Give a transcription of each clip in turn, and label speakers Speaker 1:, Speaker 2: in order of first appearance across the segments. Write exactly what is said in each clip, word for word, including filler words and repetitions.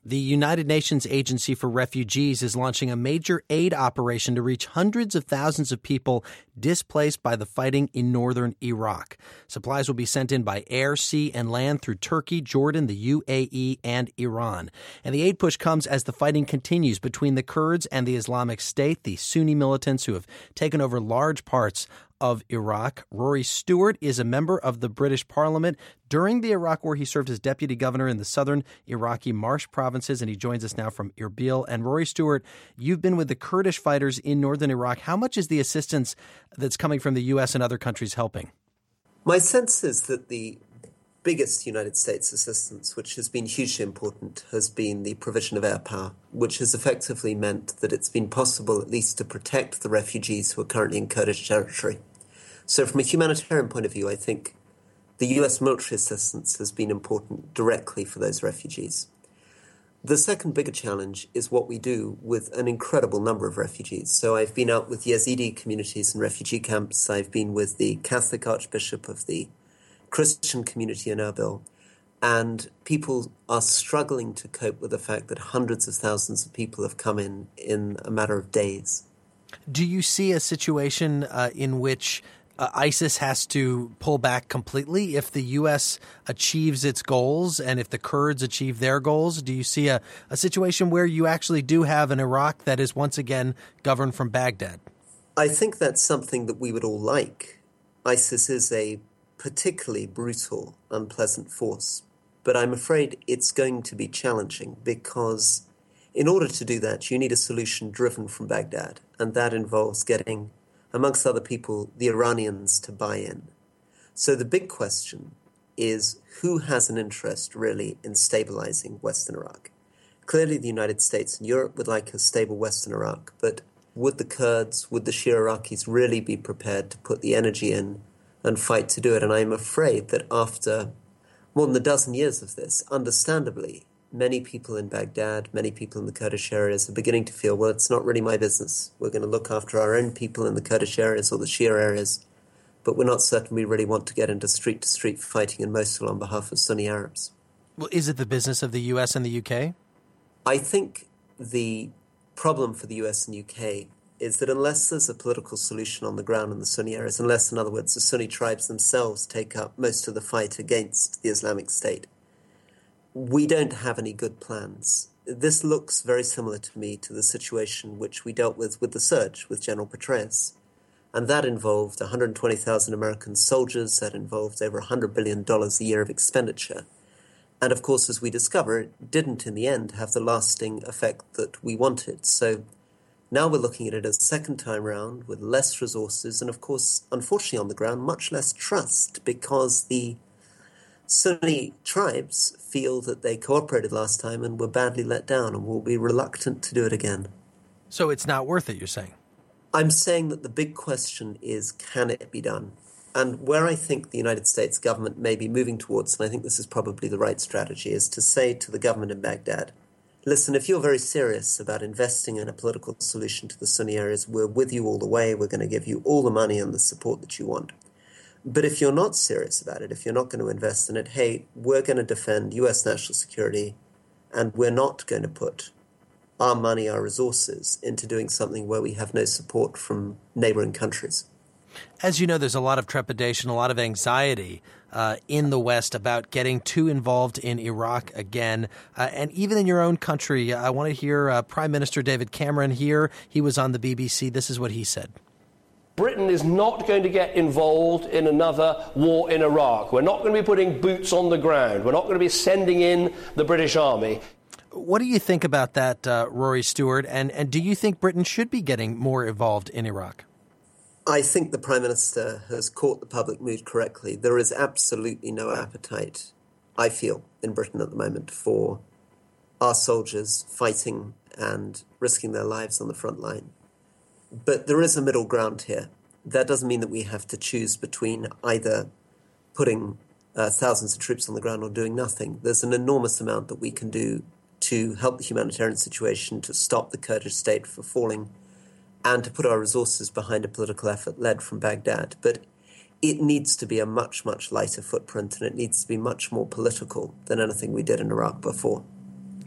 Speaker 1: The United Nations Agency for Refugees is launching a major aid operation to reach hundreds of thousands of people displaced by the fighting in northern Iraq. Supplies will be sent in by air, sea, and land through Turkey, Jordan, the U A E, and Iran. And the aid push comes as the fighting continues between the Kurds and the Islamic State, the Sunni militants who have taken over large parts of Iraq. Rory Stewart is a member of the British Parliament. During the Iraq War, he served as deputy governor in the southern Iraqi Marsh provinces, and he joins us now from Erbil. And Rory Stewart, you've been with the Kurdish fighters in northern Iraq. How much is the assistance that's coming from the U S and other countries helping?
Speaker 2: My sense is that the biggest United States assistance, which has been hugely important, has been the provision of air power, which has effectively meant that it's been possible at least to protect the refugees who are currently in Kurdish territory. So from a humanitarian point of view, I think the U S military assistance has been important directly for those refugees. The second bigger challenge is what we do with an incredible number of refugees. So I've been out with Yazidi communities and refugee camps. I've been with the Catholic Archbishop of the Christian community in Erbil. And people are struggling to cope with the fact that hundreds of thousands of people have come in in a matter of days.
Speaker 1: Do you see a situation uh, in which Uh, ISIS has to pull back completely if the U S achieves its goals and if the Kurds achieve their goals? Do you see a, a situation where you actually do have an Iraq that is once again governed from Baghdad?
Speaker 2: I think that's something that we would all like. ISIS is a particularly brutal, unpleasant force, but I'm afraid it's going to be challenging because in order to do that, you need a solution driven from Baghdad, and that involves getting, amongst other people, the Iranians to buy in. So the big question is who has an interest really in stabilizing Western Iraq? Clearly the United States and Europe would like a stable Western Iraq, but would the Kurds, would the Shia Iraqis really be prepared to put the energy in and fight to do it? And I'm afraid that after more than a dozen years of this, understandably, many people in Baghdad, many people in the Kurdish areas are beginning to feel, well, it's not really my business. We're going to look after our own people in the Kurdish areas or the Shia areas, but we're not certain we really want to get into street-to-street fighting in Mosul on behalf of Sunni Arabs.
Speaker 1: Well, is it the business of the U S and the U K?
Speaker 2: I think the problem for the U S and U K is that unless there's a political solution on the ground in the Sunni areas, unless, in other words, the Sunni tribes themselves take up most of the fight against the Islamic State, we don't have any good plans. This looks very similar to me to the situation which we dealt with with the surge with General Petraeus. And that involved one hundred twenty thousand American soldiers, that involved over one hundred billion dollars a year of expenditure. And of course, as we discover, it didn't in the end have the lasting effect that we wanted. So now we're looking at it a second time round with less resources and, of course, unfortunately on the ground, much less trust, because the Sunni tribes feel that they cooperated last time and were badly let down and will be reluctant to do it again.
Speaker 1: So it's not worth it, you're saying?
Speaker 2: I'm saying that the big question is, can it be done? And where I think the United States government may be moving towards, and I think this is probably the right strategy, is to say to the government in Baghdad, listen, if you're very serious about investing in a political solution to the Sunni areas, we're with you all the way. We're going to give you all the money and the support that you want. But if you're not serious about it, if you're not going to invest in it, hey, we're going to defend U S national security, and we're not going to put our money, our resources into doing something where we have no support from neighboring countries.
Speaker 1: As you know, there's a lot of trepidation, a lot of anxiety uh, in the West about getting too involved in Iraq again. Uh, and even in your own country, I want to hear uh, Prime Minister David Cameron here. He was on the B B C. This is what he said.
Speaker 3: Britain is not going to get involved in another war in Iraq. We're not going to be putting boots on the ground. We're not going to be sending in the British Army.
Speaker 1: What do you think about that, uh, Rory Stewart? And, and do you think Britain should be getting more involved in Iraq?
Speaker 2: I think the Prime Minister has caught the public mood correctly. There is absolutely no appetite, I feel, in Britain at the moment for our soldiers fighting and risking their lives on the front line. But there is a middle ground here. That doesn't mean that we have to choose between either putting uh, thousands of troops on the ground or doing nothing. There's an enormous amount that we can do to help the humanitarian situation, to stop the Kurdish state from falling, and to put our resources behind a political effort led from Baghdad. But it needs to be a much, much lighter footprint, and it needs to be much more political than anything we did in Iraq before.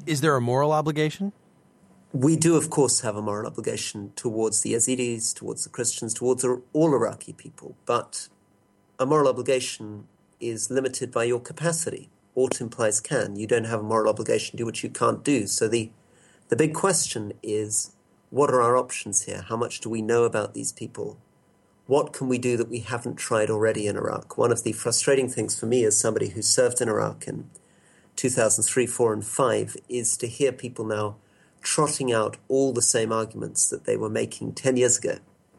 Speaker 1: Is there a moral obligation?
Speaker 2: We do, of course, have a moral obligation towards the Yazidis, towards the Christians, towards all Iraqi people. But a moral obligation is limited by your capacity. Ought implies can. You don't have a moral obligation to do what you can't do. So the, the big question is, what are our options here? How much do we know about these people? What can we do that we haven't tried already in Iraq? One of the frustrating things for me as somebody who served in Iraq in two thousand three, four, and five is to hear people now trotting out all the same arguments that they were making ten years ago.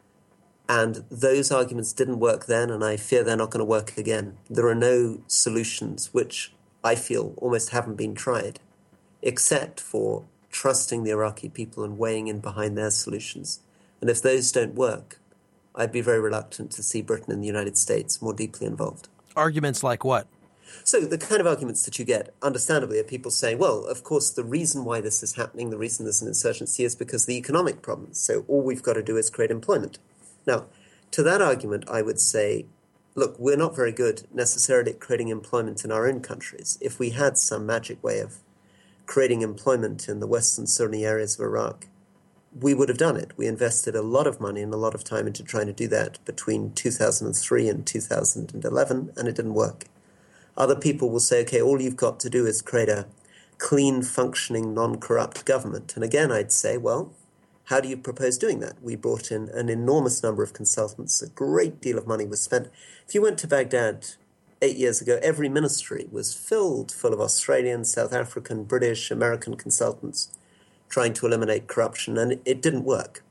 Speaker 2: And those arguments didn't work then, and I fear they're not going to work again. There are no solutions which I feel almost haven't been tried, except for trusting the Iraqi people and weighing in behind their solutions. And if those don't work, I'd be very reluctant to see Britain and the United States more deeply involved.
Speaker 1: Arguments like what?
Speaker 2: So the kind of arguments that you get, understandably, are people saying, well, of course, the reason why this is happening, the reason there's an insurgency is because of the economic problems. So all we've got to do is create employment. Now, to that argument, I would say, look, we're not very good necessarily at creating employment in our own countries. If we had some magic way of creating employment in the western Sunni areas of Iraq, we would have done it. We invested a lot of money and a lot of time into trying to do that between two thousand three and two thousand eleven, and it didn't work. Other people will say, okay, all you've got to do is create a clean, functioning, non-corrupt government. And again, I'd say, well, how do you propose doing that? We brought in an enormous number of consultants. A great deal of money was spent. If you went to Baghdad eight years ago, every ministry was filled full of Australian, South African, British, American consultants trying to eliminate corruption, and it didn't work.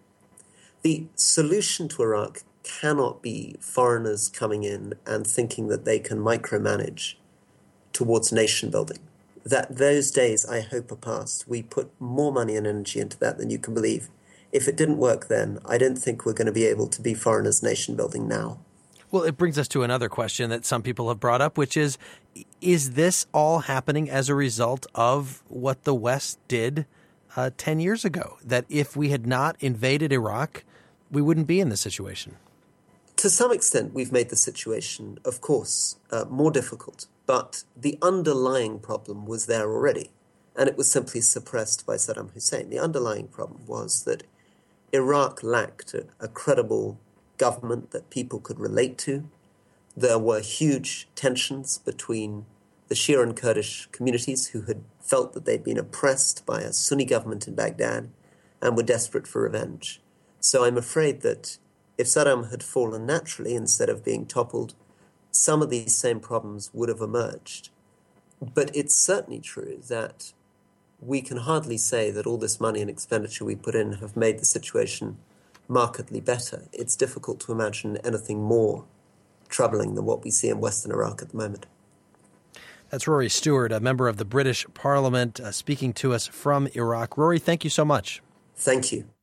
Speaker 2: The solution to Iraq cannot be foreigners coming in and thinking that they can micromanage towards nation building. That those days, I hope, are past. We put more money and energy into that than you can believe. If it didn't work then, I don't think we're going to be able to be foreigners nation building now.
Speaker 1: Well, it brings us to another question that some people have brought up, which is, is this all happening as a result of what the West did uh, ten years ago? That if we had not invaded Iraq, we wouldn't be in this situation?
Speaker 2: To some extent, we've made the situation, of course, uh, more difficult. But the underlying problem was there already, and it was simply suppressed by Saddam Hussein. The underlying problem was that Iraq lacked a, a credible government that people could relate to. There were huge tensions between the Shia and Kurdish communities who had felt that they'd been oppressed by a Sunni government in Baghdad and were desperate for revenge. So I'm afraid that if Saddam had fallen naturally instead of being toppled, some of these same problems would have emerged. But it's certainly true that we can hardly say that all this money and expenditure we put in have made the situation markedly better. It's difficult to imagine anything more troubling than what we see in Western Iraq at the moment.
Speaker 1: That's Rory Stewart, a member of the British Parliament, uh, speaking to us from Iraq. Rory, thank you so much.
Speaker 2: Thank you.